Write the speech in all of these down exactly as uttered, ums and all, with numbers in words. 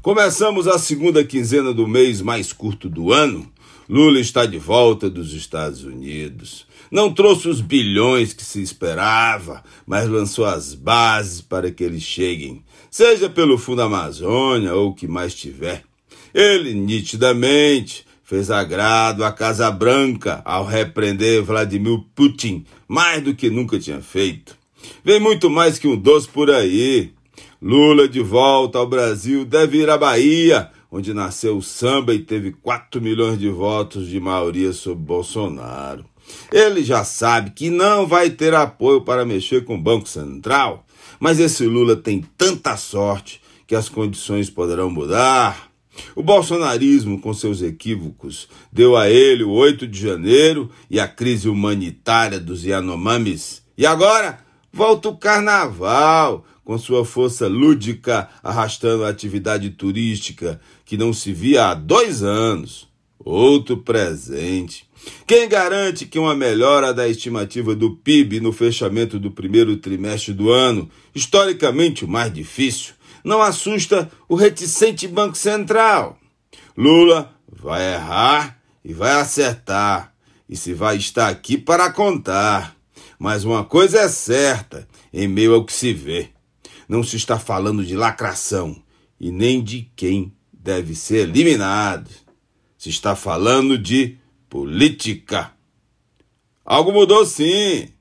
Começamos a segunda quinzena do mês mais curto do ano. Lula está de volta dos Estados Unidos. Não trouxe os bilhões que se esperava, mas lançou as bases para que eles cheguem, seja pelo Fundo Amazônia ou o que mais tiver. Ele, nitidamente, fez agrado à Casa Branca ao repreender Vladimir Putin, mais do que nunca tinha feito. Vem muito mais que um doce por aí. Lula, de volta ao Brasil, deve ir à Bahia, onde nasceu o samba e teve quatro milhões de votos de maioria sobre Bolsonaro. Ele já sabe que não vai ter apoio para mexer com o Banco Central, mas esse Lula tem tanta sorte que as condições poderão mudar. O bolsonarismo, com seus equívocos, deu a ele o oito de janeiro e a crise humanitária dos Yanomamis. E agora volta o carnaval, com sua força lúdica arrastando a atividade turística que não se via há dois anos. Outro presente. Quem garante que uma melhora da estimativa do P I B no fechamento do primeiro trimestre do ano, historicamente o mais difícil, não assusta o reticente Banco Central? Lula vai errar e vai acertar, e se vai estar aqui para contar. Mas uma coisa é certa, em meio ao que se vê. Não se está falando de lacração e nem de quem deve ser eliminado. Se está falando de política. Algo mudou, sim.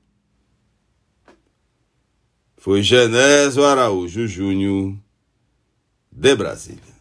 Foi Genésio Araújo Júnior, de Brasília.